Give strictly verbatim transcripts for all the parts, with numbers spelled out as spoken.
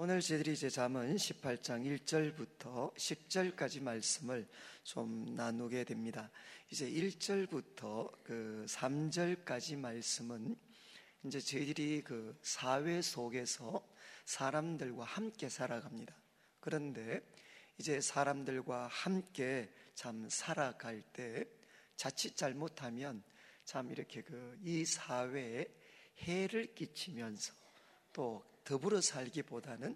오늘 저희들이 이제 잠언 십팔 장 일 절부터 십 절까지 말씀을 좀 나누게 됩니다. 이제 일 절부터 그 삼 절까지 말씀은 이제 저희들이 그 사회 속에서 사람들과 함께 살아갑니다. 그런데 이제 사람들과 함께 참 살아갈 때 자칫 잘못하면 참 이렇게 그 이 사회에 해를 끼치면서 또 더불어 살기보다는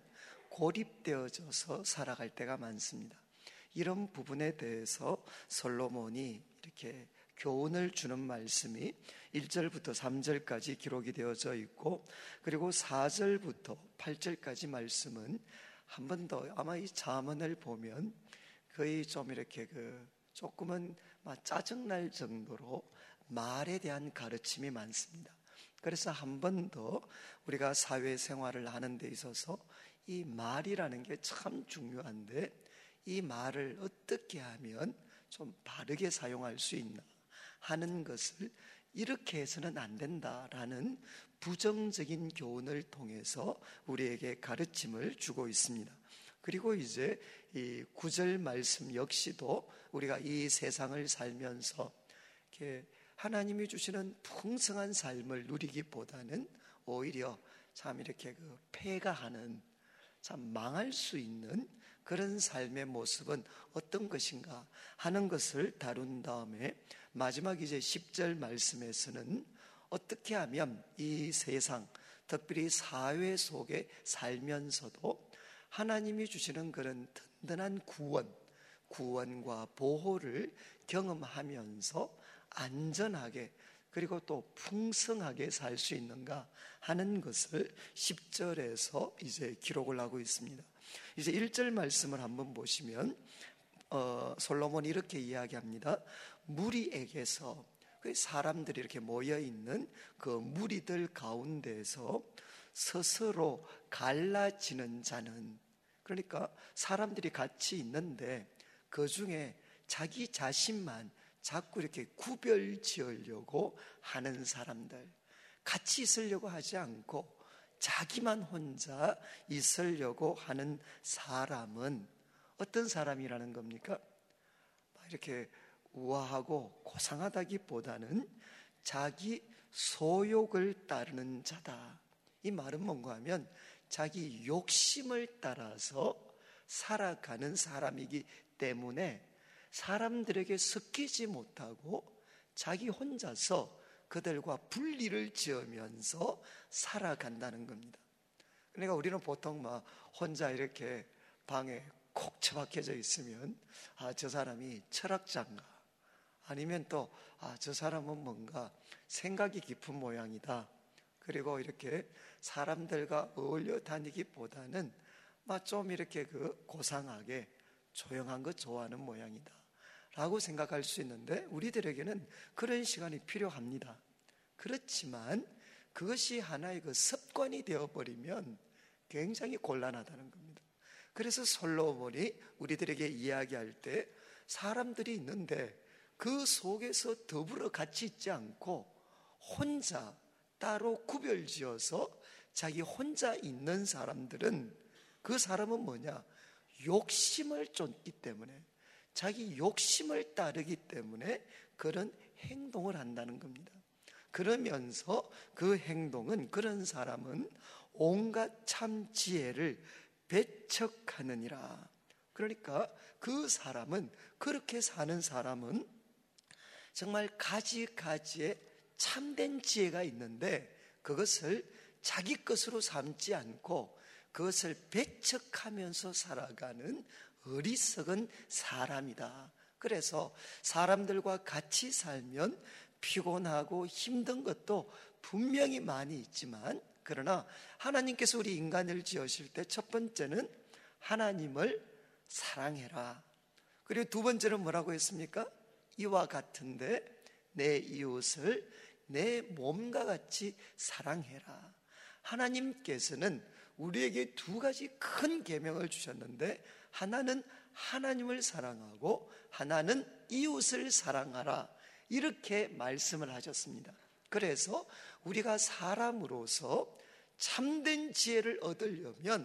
고립되어져서 살아갈 때가 많습니다. 이런 부분에 대해서 솔로몬이 이렇게 교훈을 주는 말씀이 일 절부터 삼 절까지 기록이 되어져 있고, 그리고 사 절부터 팔 절까지 말씀은 한 번 더 아마 이 잠언을 보면 거의 좀 이렇게 그 조금은 막 짜증날 정도로 말에 대한 가르침이 많습니다. 그래서 한 번 더 우리가 사회생활을 하는 데 있어서 이 말이라는 게 참 중요한데, 이 말을 어떻게 하면 좀 바르게 사용할 수 있나 하는 것을 이렇게 해서는 안 된다라는 부정적인 교훈을 통해서 우리에게 가르침을 주고 있습니다. 그리고 이제 이 구 절 말씀 역시도 우리가 이 세상을 살면서 이렇게 하나님이 주시는 풍성한 삶을 누리기보다는 오히려 참 이렇게 그 폐가하는, 참 망할 수 있는 그런 삶의 모습은 어떤 것인가 하는 것을 다룬 다음에 마지막 이제 십 절 말씀에서는 어떻게 하면 이 세상, 특별히 사회 속에 살면서도 하나님이 주시는 그런 든든한 구원, 구원과 보호를 경험하면서 안전하게 그리고 또 풍성하게 살 수 있는가 하는 것을 십 절에서 이제 기록을 하고 있습니다. 이제 일 절 말씀을 한번 보시면 어, 솔로몬이 이렇게 이야기합니다. 무리에게서, 사람들이 이렇게 모여있는 그 무리들 가운데서 스스로 갈라지는 자는, 그러니까 사람들이 같이 있는데 그 중에 자기 자신만 자꾸 이렇게 구별 지으려고 하는 사람들, 같이 있으려고 하지 않고 자기만 혼자 있으려고 하는 사람은 어떤 사람이라는 겁니까? 이렇게 우아하고 고상하다기보다는 자기 소욕을 따르는 자다. 이 말은 뭔가 하면 자기 욕심을 따라서 살아가는 사람이기 때문에 사람들에게 섞이지 못하고 자기 혼자서 그들과 분리를 지으면서 살아간다는 겁니다. 그러니까 우리는 보통 막 혼자 이렇게 방에 콕 처박혀져 있으면 아, 저 사람이 철학자인가, 아니면 또 아, 저 사람은 뭔가 생각이 깊은 모양이다. 그리고 이렇게 사람들과 어울려 다니기보다는 막 좀 이렇게 그 고상하게 조용한 거 좋아하는 모양이다 라고 생각할 수 있는데, 우리들에게는 그런 시간이 필요합니다. 그렇지만 그것이 하나의 그 습관이 되어버리면 굉장히 곤란하다는 겁니다. 그래서 솔로몬이 우리들에게 이야기할 때 사람들이 있는데 그 속에서 더불어 같이 있지 않고 혼자 따로 구별지어서 자기 혼자 있는 사람들은, 그 사람은 뭐냐? 욕심을 쫓기 때문에, 자기 욕심을 따르기 때문에 그런 행동을 한다는 겁니다. 그러면서 그 행동은, 그런 사람은 온갖 참 지혜를 배척하느니라. 그러니까 그 사람은, 그렇게 사는 사람은 정말 가지가지의 참된 지혜가 있는데 그것을 자기 것으로 삼지 않고 그것을 배척하면서 살아가는 어리석은 사람이다. 그래서 사람들과 같이 살면 피곤하고 힘든 것도 분명히 많이 있지만, 그러나 하나님께서 우리 인간을 지으실 때 첫 번째는 하나님을 사랑해라. 그리고 두 번째는 뭐라고 했습니까? 이와 같은데 내 이웃을 내 몸과 같이 사랑해라. 하나님께서는 우리에게 두 가지 큰 계명을 주셨는데, 하나는 하나님을 사랑하고 하나는 이웃을 사랑하라, 이렇게 말씀을 하셨습니다. 그래서 우리가 사람으로서 참된 지혜를 얻으려면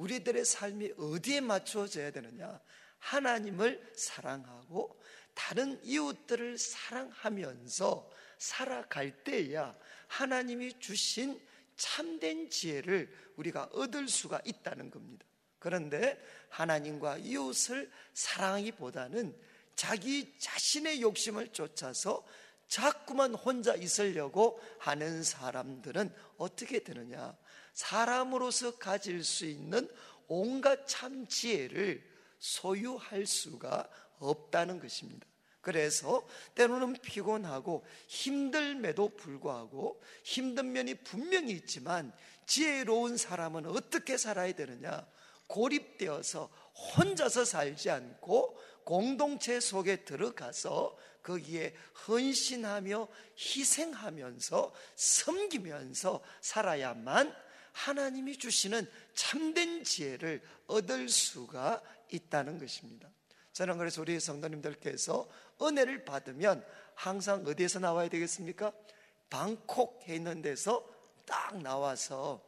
우리들의 삶이 어디에 맞추어져야 되느냐? 하나님을 사랑하고 다른 이웃들을 사랑하면서 살아갈 때야 하나님이 주신 참된 지혜를 우리가 얻을 수가 있다는 겁니다. 그런데 하나님과 이웃을 사랑하기보다는 자기 자신의 욕심을 쫓아서 자꾸만 혼자 있으려고 하는 사람들은 어떻게 되느냐? 사람으로서 가질 수 있는 온갖 참 지혜를 소유할 수가 없다는 것입니다. 그래서 때로는 피곤하고 힘듦에도 불구하고 힘든 면이 분명히 있지만 지혜로운 사람은 어떻게 살아야 되느냐? 고립되어서 혼자서 살지 않고 공동체 속에 들어가서 거기에 헌신하며 희생하면서 섬기면서 살아야만 하나님이 주시는 참된 지혜를 얻을 수가 있다는 것입니다. 저는 그래서 우리 성도님들께서 은혜를 받으면 항상 어디에서 나와야 되겠습니까? 방콕에 있는 데서 딱 나와서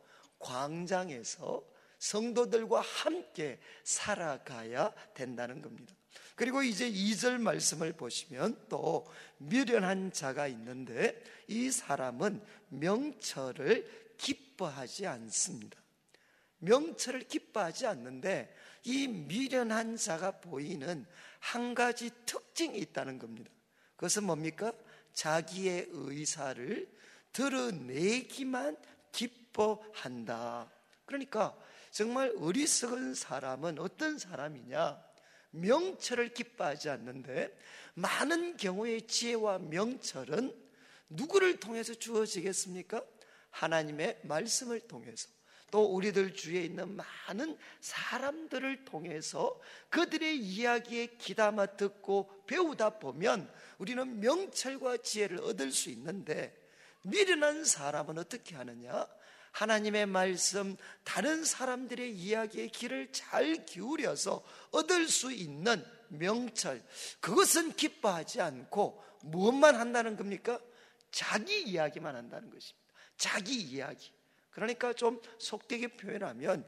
광장에서 성도들과 함께 살아가야 된다는 겁니다. 그리고 이제 이 절 말씀을 보시면 또 미련한 자가 있는데 이 사람은 명철을 기뻐하지 않습니다. 명철을 기뻐하지 않는데 이 미련한 자가 보이는 한 가지 특징이 있다는 겁니다. 그것은 뭡니까? 자기의 의사를 드러내기만 기뻐한다. 그러니까 정말 어리석은 사람은 어떤 사람이냐? 명철을 기뻐하지 않는데 많은 경우의 지혜와 명철은 누구를 통해서 주어지겠습니까? 하나님의 말씀을 통해서, 또 우리들 주위에 있는 많은 사람들을 통해서 그들의 이야기에 귀담아 듣고 배우다 보면 우리는 명철과 지혜를 얻을 수 있는데, 미련한 사람은 어떻게 하느냐? 하나님의 말씀, 다른 사람들의 이야기에 귀를 잘 기울여서 얻을 수 있는 명철, 그것은 기뻐하지 않고 무엇만 한다는 겁니까? 자기 이야기만 한다는 것입니다. 자기 이야기. 그러니까 좀 속되게 표현하면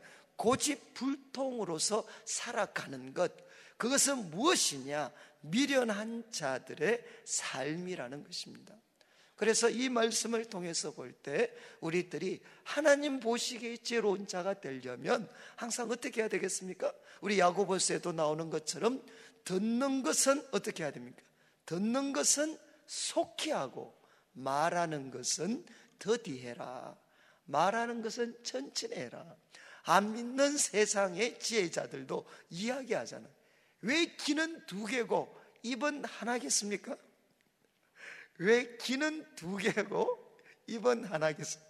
고집불통으로서 살아가는 것, 그것은 무엇이냐? 미련한 자들의 삶이라는 것입니다. 그래서 이 말씀을 통해서 볼 때 우리들이 하나님 보시기에 지혜로운 자가 되려면 항상 어떻게 해야 되겠습니까? 우리 야고보서에도 나오는 것처럼 듣는 것은 어떻게 해야 됩니까? 듣는 것은 속히 하고 말하는 것은 더디해라. 말하는 것은 천천히 해라. 안 믿는 세상의 지혜자들도 이야기하잖아요. 왜 귀는 두 개고 입은 하나겠습니까? 왜 귀는 두 개고 입은 하나겠습니까?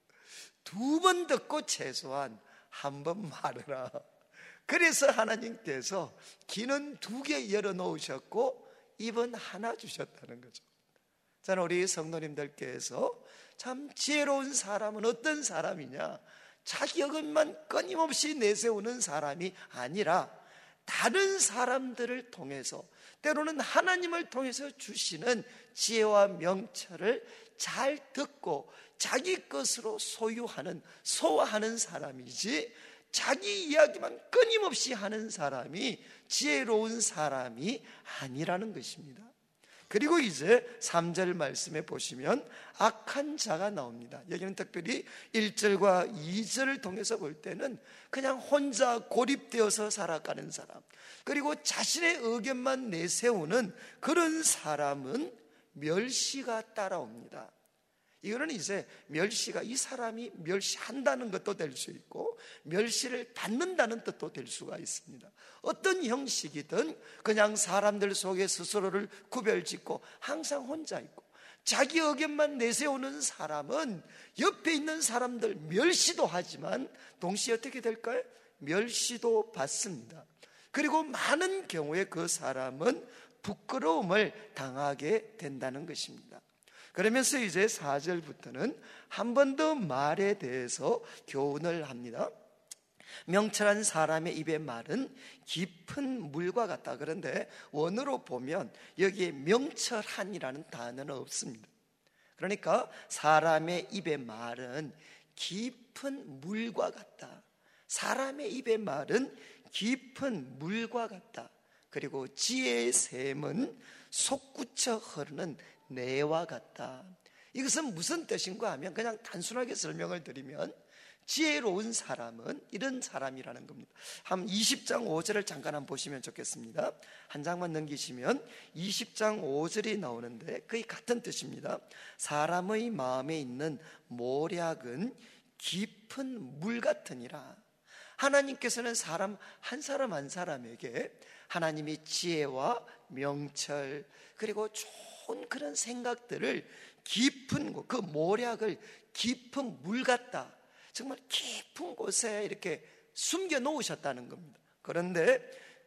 두 번 듣고 최소한 한 번 말해라. 그래서 하나님께서 귀는 두 개 열어놓으셨고 입은 하나 주셨다는 거죠. 저는 우리 성도님들께서 참 지혜로운 사람은 어떤 사람이냐? 자기 의견만 끊임없이 내세우는 사람이 아니라 다른 사람들을 통해서, 때로는 하나님을 통해서 주시는 지혜와 명철을 잘 듣고 자기 것으로 소유하는, 소화하는 사람이지, 자기 이야기만 끊임없이 하는 사람이 지혜로운 사람이 아니라는 것입니다. 그리고 이제 삼 절 말씀에 보시면 악한 자가 나옵니다. 여기는 특별히 일 절과 이 절을 통해서 볼 때는 그냥 혼자 고립되어서 살아가는 사람, 그리고 자신의 의견만 내세우는 그런 사람은 멸시가 따라옵니다. 이거는 이제 멸시가, 이 사람이 멸시한다는 것도 될 수 있고 멸시를 받는다는 뜻도 될 수가 있습니다. 어떤 형식이든 그냥 사람들 속에 스스로를 구별짓고 항상 혼자 있고 자기 의견만 내세우는 사람은 옆에 있는 사람들 멸시도 하지만 동시에 어떻게 될까요? 멸시도 받습니다. 그리고 많은 경우에 그 사람은 부끄러움을 당하게 된다는 것입니다. 그러면서 이제 사 절부터는 한 번 더 말에 대해서 교훈을 합니다. 명철한 사람의 입의 말은 깊은 물과 같다. 그런데 원어로 보면 여기에 명철한이라는 단어는 없습니다. 그러니까 사람의 입의 말은 깊은 물과 같다. 사람의 입의 말은 깊은 물과 같다. 그리고 지혜의 샘은 솟구쳐 흐르는 내와 같다. 이것은 무슨 뜻인가 하면 그냥 단순하게 설명을 드리면 지혜로운 사람은 이런 사람이라는 겁니다. 한 이십 장 오 절을 잠깐 한번 보시면 좋겠습니다. 한 장만 넘기시면 이십 장 오 절이 나오는데 거의 같은 뜻입니다. 사람의 마음에 있는 모략은 깊은 물 같으니라. 하나님께서는 사람 한 사람 한 사람에게 하나님이 지혜와 명철 그리고 좋은 그런 생각들을 깊은 곳, 그 모략을 깊은 물 같다, 정말 깊은 곳에 이렇게 숨겨 놓으셨다는 겁니다. 그런데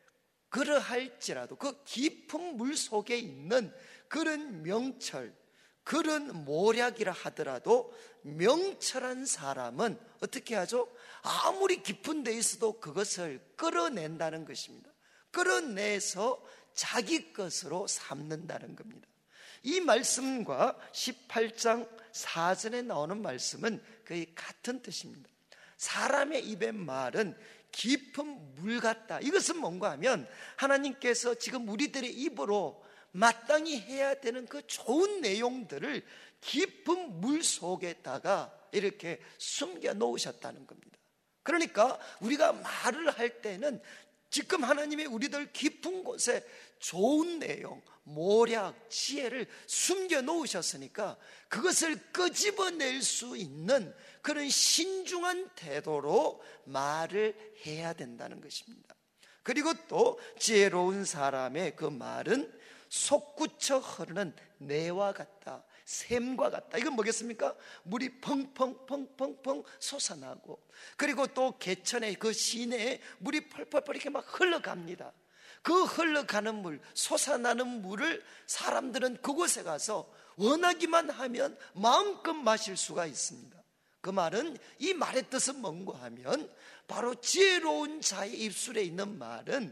그러할지라도 그 깊은 물 속에 있는 그런 명철, 그런 모략이라 하더라도 명철한 사람은 어떻게 하죠? 아무리 깊은 데 있어도 그것을 끌어낸다는 것입니다. 끌어내서 자기 것으로 삼는다는 겁니다. 이 말씀과 십팔 장 사 절에 나오는 말씀은 거의 같은 뜻입니다. 사람의 입의 말은 깊은 물 같다. 이것은 뭔가 하면 하나님께서 지금 우리들의 입으로 마땅히 해야 되는 그 좋은 내용들을 깊은 물 속에다가 이렇게 숨겨 놓으셨다는 겁니다. 그러니까 우리가 말을 할 때는 지금 하나님이 우리들 깊은 곳에 좋은 내용, 모략, 지혜를 숨겨 놓으셨으니까 그것을 끄집어낼 수 있는 그런 신중한 태도로 말을 해야 된다는 것입니다. 그리고 또 지혜로운 사람의 그 말은 솟구쳐 흐르는 내와 같다, 샘과 같다. 이건 뭐겠습니까? 물이 펑펑펑펑펑 솟아나고, 그리고 또 개천의 그 시내에 물이 펄펄펄 이렇게 막 흘러갑니다. 그 흘러가는 물, 솟아나는 물을 사람들은 그곳에 가서 원하기만 하면 마음껏 마실 수가 있습니다. 그 말은, 이 말의 뜻은 뭔가 하면 바로 지혜로운 자의 입술에 있는 말은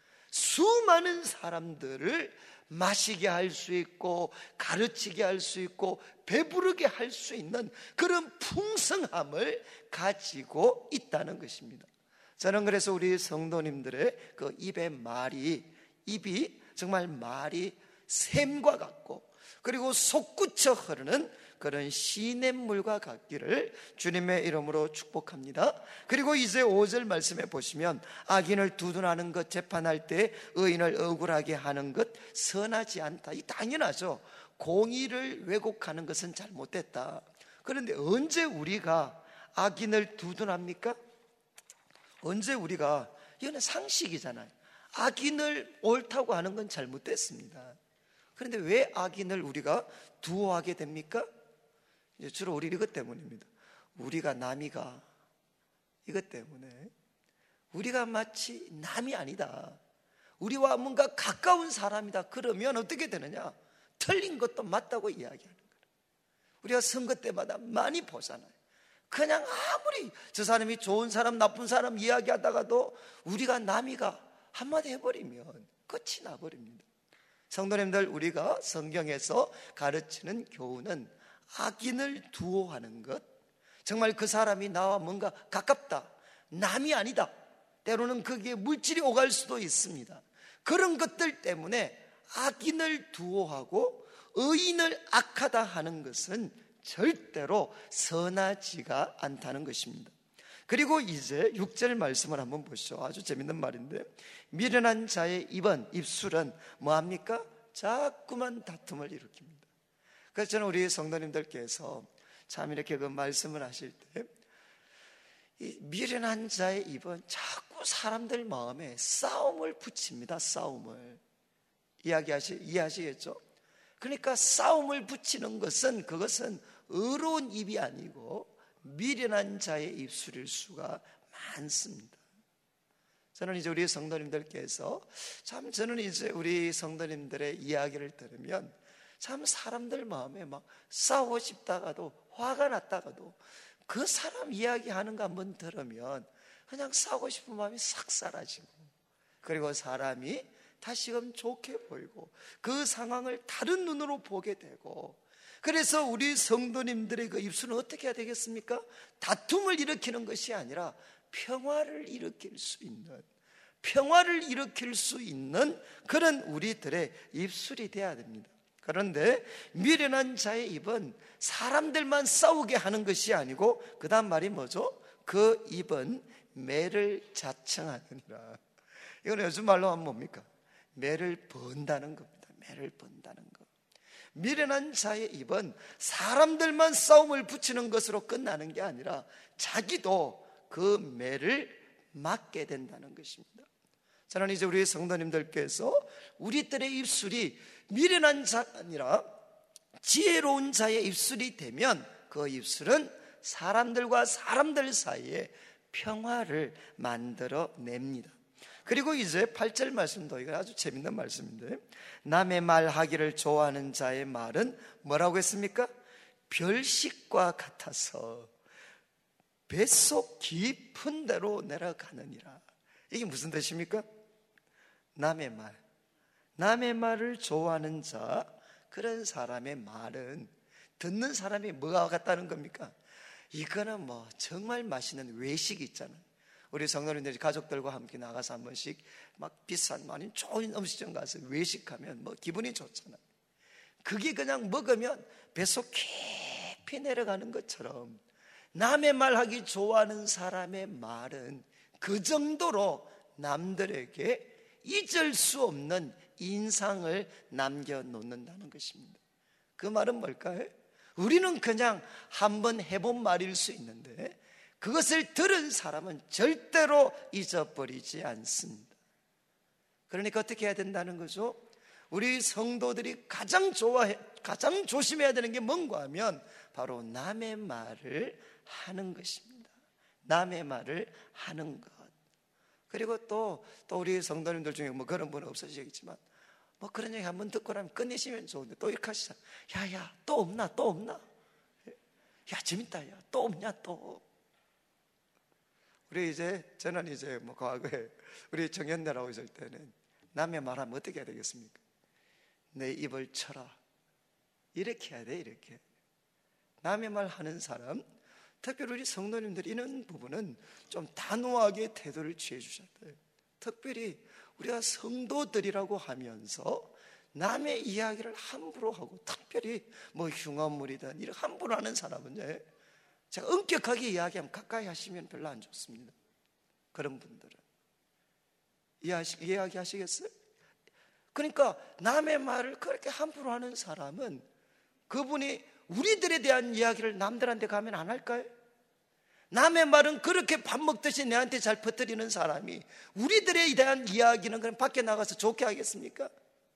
수많은 사람들을 마시게 할 수 있고 가르치게 할 수 있고 배부르게 할 수 있는 그런 풍성함을 가지고 있다는 것입니다. 저는 그래서 우리 성도님들의 그 입의 말이, 입이 정말 말이 샘과 같고 그리고 솟구쳐 흐르는 그런 시냇물과 같기를 주님의 이름으로 축복합니다. 그리고 이제 오 절 말씀에 보시면 악인을 두둔하는 것, 재판할 때 의인을 억울하게 하는 것 선하지 않다. 이 당연하죠. 공의를 왜곡하는 것은 잘못됐다. 그런데 언제 우리가 악인을 두둔합니까? 언제 우리가, 이거는 상식이잖아요. 악인을 옳다고 하는 건 잘못됐습니다. 그런데 왜 악인을 우리가 두어하게 됩니까? 주로 우리 이것 때문입니다. 우리가 남이가, 이것 때문에 우리가 마치 남이 아니다, 우리와 뭔가 가까운 사람이다, 그러면 어떻게 되느냐? 틀린 것도 맞다고 이야기하는 거예요. 우리가 선거 때마다 많이 보잖아요. 그냥 아무리 저 사람이 좋은 사람 나쁜 사람 이야기하다가도 우리가 남이가 한마디 해버리면 끝이 나버립니다. 성도님들, 우리가 성경에서 가르치는 교훈은 악인을 두어하는 것, 정말 그 사람이 나와 뭔가 가깝다, 남이 아니다, 때로는 거기에 물질이 오갈 수도 있습니다. 그런 것들 때문에 악인을 두어하고 의인을 악하다 하는 것은 절대로 선하지가 않다는 것입니다. 그리고 이제 육 절 말씀을 한번 보시죠. 아주 재밌는 말인데, 미련한 자의 입은, 입술은 뭐합니까? 자꾸만 다툼을 일으킵니다. 그래서 저는 우리 성도님들께서 참 이렇게 그 말씀을 하실 때, 이 미련한 자의 입은 자꾸 사람들 마음에 싸움을 붙입니다. 싸움을. 이야기하시, 이해하시겠죠? 그러니까 싸움을 붙이는 것은, 그것은 의로운 입이 아니고 미련한 자의 입술일 수가 많습니다. 저는 이제 우리 성도님들께서 참, 저는 이제 우리 성도님들의 이야기를 들으면 참 사람들 마음에 막 싸우고 싶다가도, 화가 났다가도 그 사람 이야기하는 거 한번 들으면 그냥 싸우고 싶은 마음이 싹 사라지고, 그리고 사람이 다시금 좋게 보이고 그 상황을 다른 눈으로 보게 되고, 그래서 우리 성도님들의 그 입술은 어떻게 해야 되겠습니까? 다툼을 일으키는 것이 아니라 평화를 일으킬 수 있는, 평화를 일으킬 수 있는 그런 우리들의 입술이 돼야 됩니다. 그런데 미련한 자의 입은 사람들만 싸우게 하는 것이 아니고 그 다음 말이 뭐죠? 그 입은 매를 자청하느니라. 이건 요즘 말로 하면 뭡니까? 매를 번다는 겁니다. 매를 번다는 것. 미련한 자의 입은 사람들만 싸움을 붙이는 것으로 끝나는 게 아니라 자기도 그 매를 맞게 된다는 것입니다. 저는 이제 우리 성도님들께서 우리들의 입술이 미련한 자가 아니라 지혜로운 자의 입술이 되면 그 입술은 사람들과 사람들 사이에 평화를 만들어냅니다. 그리고 이제 팔 절 말씀도 이거 아주 재밌는 말씀인데, 남의 말하기를 좋아하는 자의 말은 뭐라고 했습니까? 별식과 같아서 뱃속 깊은 데로 내려가느니라. 이게 무슨 뜻입니까? 남의 말, 남의 말을 좋아하는 자, 그런 사람의 말은 듣는 사람이 뭐가 같다는 겁니까? 이거는 뭐 정말 맛있는 외식 있잖아요. 우리 성도님들이 가족들과 함께 나가서 한 번씩 막 비싼 많이 좋은 음식점 가서 외식하면 뭐 기분이 좋잖아요. 그게 그냥 먹으면 뱃속 깊이 내려가는 것처럼 남의 말하기 좋아하는 사람의 말은 그 정도로 남들에게 잊을 수 없는 인상을 남겨놓는다는 것입니다. 그 말은 뭘까요? 우리는 그냥 한번 해본 말일 수 있는데 그것을 들은 사람은 절대로 잊어버리지 않습니다. 그러니까 어떻게 해야 된다는 거죠? 우리 성도들이 가장 좋아해, 가장 조심해야 되는 게 뭔가 하면 바로 남의 말을 하는 것입니다. 남의 말을 하는 것. 그리고 또, 또 우리 성도님들 중에 뭐 그런 분은 없으시겠지만 뭐 그런 얘기 한번 듣고 나면 끝내시면 좋은데 또 이렇게 하시잖아요. 야야 또 없나 또 없나, 야 재밌다, 야 또 없냐 또. 우리 이제 저는 이제 뭐 과거에 우리 정연대라고 있을 때는 남의 말하면 어떻게 해야 되겠습니까? 내 입을 쳐라, 이렇게 해야 돼. 이렇게 남의 말 하는 사람, 특별히 우리 성도님들이 이런 부분은 좀 단호하게 태도를 취해 주셔야 돼요. 특별히 우리가 성도들이라고 하면서 남의 이야기를 함부로 하고, 특별히 뭐 흉악물이든 이렇게 함부로 하는 사람은 제가 엄격하게 이야기하면 가까이 하시면 별로 안 좋습니다. 그런 분들은 이해하시, 이해하시겠어요? 그러니까 남의 말을 그렇게 함부로 하는 사람은 그분이 우리들에 대한 이야기를 남들한테 가면 안 할까요? 남의 말은 그렇게 밥 먹듯이 내한테 잘 퍼뜨리는 사람이 우리들에 대한 이야기는 그냥 밖에 나가서 좋게 하겠습니까?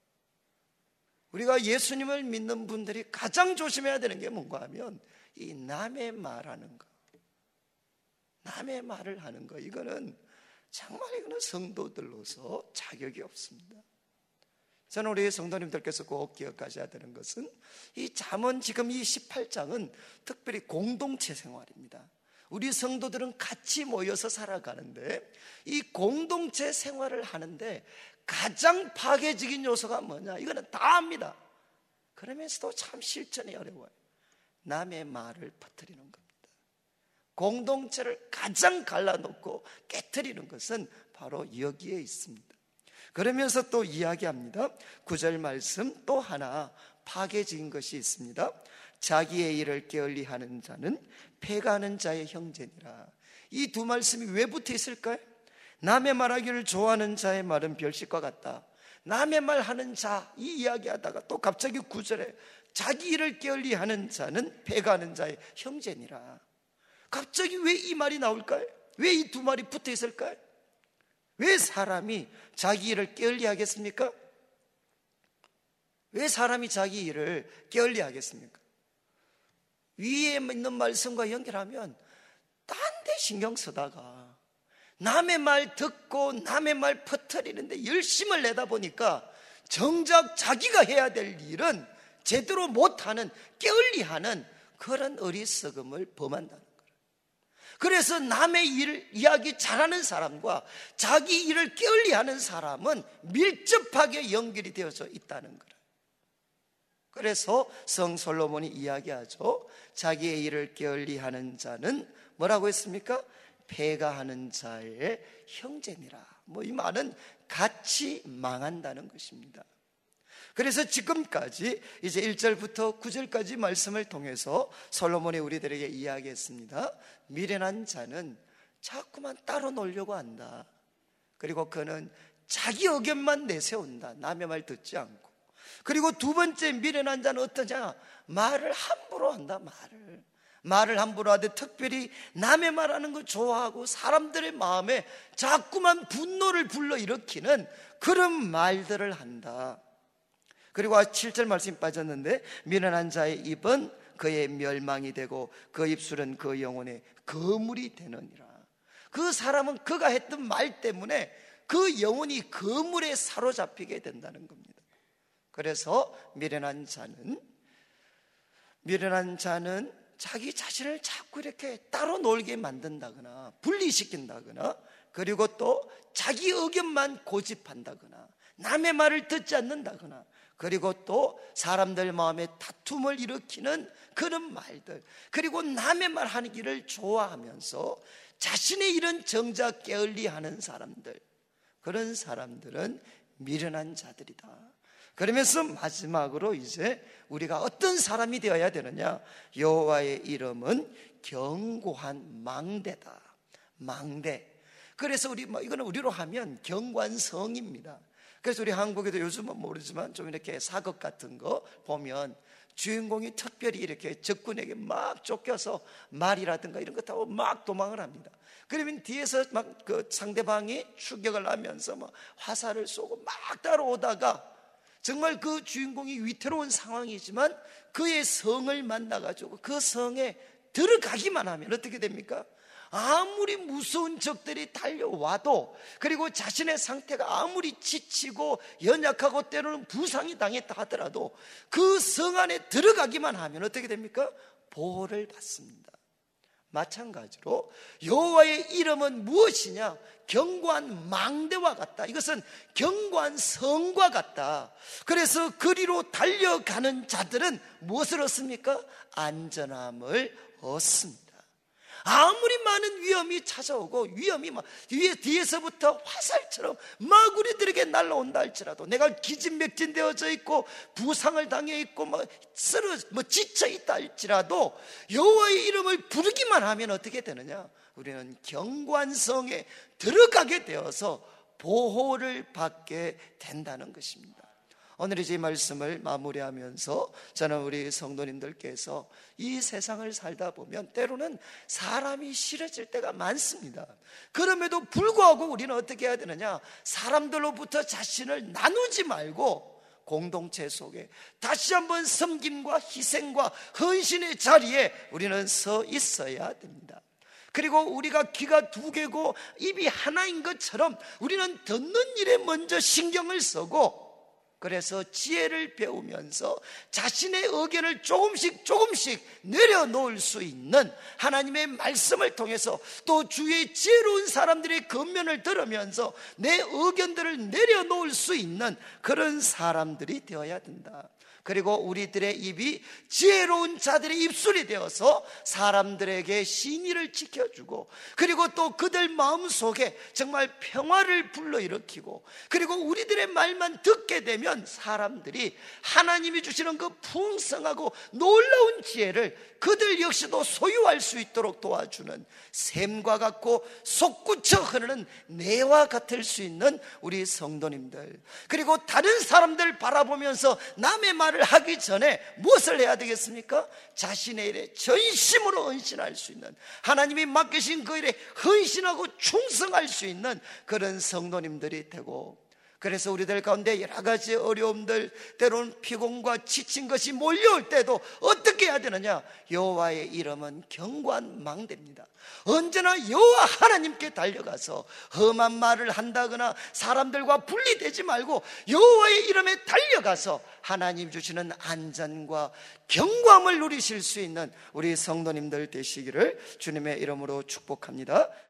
우리가 예수님을 믿는 분들이 가장 조심해야 되는 게 뭔가 하면 이 남의 말하는 거, 남의 말을 하는 거, 이거는 정말 이거는 성도들로서 자격이 없습니다. 저는 우리 성도님들께서 꼭 기억하셔야 되는 것은 이 잠언 지금 이 십팔 장은 특별히 공동체 생활입니다. 우리 성도들은 같이 모여서 살아가는데 이 공동체 생활을 하는데 가장 파괴적인 요소가 뭐냐? 이거는 다 압니다. 그러면서도 참 실천이 어려워요. 남의 말을 퍼뜨리는 겁니다. 공동체를 가장 갈라놓고 깨트리는 것은 바로 여기에 있습니다. 그러면서 또 이야기합니다. 구 절 말씀 또 하나 파괴적인 것이 있습니다. 자기의 일을 게을리하는 자는 패가는 자의 형제니라. 이 두 말씀이 왜 붙어 있을까요? 남의 말하기를 좋아하는 자의 말은 별식과 같다. 남의 말하는 자, 이 이야기하다가 또 갑자기 구 절에 자기 일을 게을리하는 자는 패가는 자의 형제니라. 갑자기 왜 이 말이 나올까요? 왜 이 두 말이 붙어 있을까요? 왜 사람이 자기 일을 게을리하겠습니까? 왜 사람이 자기 일을 게을리하겠습니까? 위에 있는 말씀과 연결하면 딴 데 신경 쓰다가 남의 말 듣고 남의 말 퍼뜨리는데 열심을 내다 보니까 정작 자기가 해야 될 일은 제대로 못하는, 게을리하는 그런 어리석음을 범한다는 거예요. 그래서 남의 일 이야기 잘하는 사람과 자기 일을 게을리하는 사람은 밀접하게 연결이 되어져 있다는 거예요. 그래서 성 솔로몬이 이야기하죠. 자기의 일을 게을리하는 자는 뭐라고 했습니까? 패가하는 자의 형제니라. 뭐 이 말은 같이 망한다는 것입니다. 그래서 지금까지 이제 일 절부터 구 절까지 말씀을 통해서 솔로몬이 우리들에게 이야기했습니다. 미련한 자는 자꾸만 따로 놀려고 한다. 그리고 그는 자기 의견만 내세운다. 남의 말 듣지 않고. 그리고 두 번째, 미련한 자는 어떠냐? 말을 함부로 한다. 말을 말을 함부로 하되 특별히 남의 말하는 거 좋아하고 사람들의 마음에 자꾸만 분노를 불러일으키는 그런 말들을 한다. 그리고 칠 절 말씀이 빠졌는데, 미련한 자의 입은 그의 멸망이 되고 그 입술은 그 영혼의 거물이 되느니라. 그 사람은 그가 했던 말 때문에 그 영혼이 거물에 사로잡히게 된다는 겁니다. 그래서 미련한 자는 미련한 자는 자기 자신을 자꾸 이렇게 따로 놀게 만든다거나 분리시킨다거나, 그리고 또 자기 의견만 고집한다거나 남의 말을 듣지 않는다거나, 그리고 또 사람들 마음에 다툼을 일으키는 그런 말들, 그리고 남의 말 하기를 좋아하면서 자신의 이런 정작 게을리하는 사람들, 그런 사람들은 미련한 자들이다. 그러면서 마지막으로 이제 우리가 어떤 사람이 되어야 되느냐? 여호와의 이름은 견고한 망대다. 망대. 그래서 우리 뭐 이거는 우리로 하면 경관성입니다. 그래서 우리 한국에도 요즘은 모르지만 좀 이렇게 사극 같은 거 보면 주인공이 특별히 이렇게 적군에게 막 쫓겨서 말이라든가 이런 거 타고 막 도망을 합니다. 그러면 뒤에서 막 그 상대방이 추격을 하면서 막 화살을 쏘고 막 따라오다가 정말 그 주인공이 위태로운 상황이지만 그의 성을 만나가지고 그 성에 들어가기만 하면 어떻게 됩니까? 아무리 무서운 적들이 달려와도, 그리고 자신의 상태가 아무리 지치고 연약하고 때로는 부상이 당했다 하더라도 그 성 안에 들어가기만 하면 어떻게 됩니까? 보호를 받습니다. 마찬가지로 여호와의 이름은 무엇이냐? 견고한 망대와 같다. 이것은 견고한 성과 같다. 그래서 그리로 달려가는 자들은 무엇을 얻습니까? 안전함을 얻습니다. 아무리 많은 위험이 찾아오고 위험이 막 위에 뒤에서부터 화살처럼 막 우리들에게 날라온다 할지라도, 내가 기진맥진되어져 있고 부상을 당해 있고 뭐 쓰러 뭐 지쳐 있다 할지라도 여호와의 이름을 부르기만 하면 어떻게 되느냐? 우리는 견고한 성에 들어가게 되어서 보호를 받게 된다는 것입니다. 오늘 이제 이 말씀을 마무리하면서 저는 우리 성도님들께서 이 세상을 살다 보면 때로는 사람이 싫어질 때가 많습니다. 그럼에도 불구하고 우리는 어떻게 해야 되느냐? 사람들로부터 자신을 나누지 말고 공동체 속에 다시 한번 섬김과 희생과 헌신의 자리에 우리는 서 있어야 됩니다. 그리고 우리가 귀가 두 개고 입이 하나인 것처럼 우리는 듣는 일에 먼저 신경을 쓰고, 그래서 지혜를 배우면서 자신의 의견을 조금씩 조금씩 내려놓을 수 있는 하나님의 말씀을 통해서, 또 주위의 지혜로운 사람들의 겉면을 들으면서 내 의견들을 내려놓을 수 있는 그런 사람들이 되어야 된다. 그리고 우리들의 입이 지혜로운 자들의 입술이 되어서 사람들에게 신의를 지켜주고, 그리고 또 그들 마음속에 정말 평화를 불러일으키고, 그리고 우리들의 말만 듣게 되면 사람들이 하나님이 주시는 그 풍성하고 놀라운 지혜를 그들 역시도 소유할 수 있도록 도와주는 샘과 같고 솟구쳐 흐르는 내와 같을 수 있는 우리 성도님들, 그리고 다른 사람들 바라보면서 남의 말을 하기 전에 무엇을 해야 되겠습니까? 자신의 일에 전심으로 헌신할 수 있는, 하나님이 맡기신 그 일에 헌신하고 충성할 수 있는 그런 성도님들이 되고, 그래서 우리들 가운데 여러 가지 어려움들, 때로는 피곤과 지친 것이 몰려올 때도 어떻게 해야 되느냐? 여호와의 이름은 견고한 망대입니다. 언제나 여호와 하나님께 달려가서 험한 말을 한다거나 사람들과 분리되지 말고 여호와의 이름에 달려가서 하나님 주시는 안전과 견고함을 누리실 수 있는 우리 성도님들 되시기를 주님의 이름으로 축복합니다.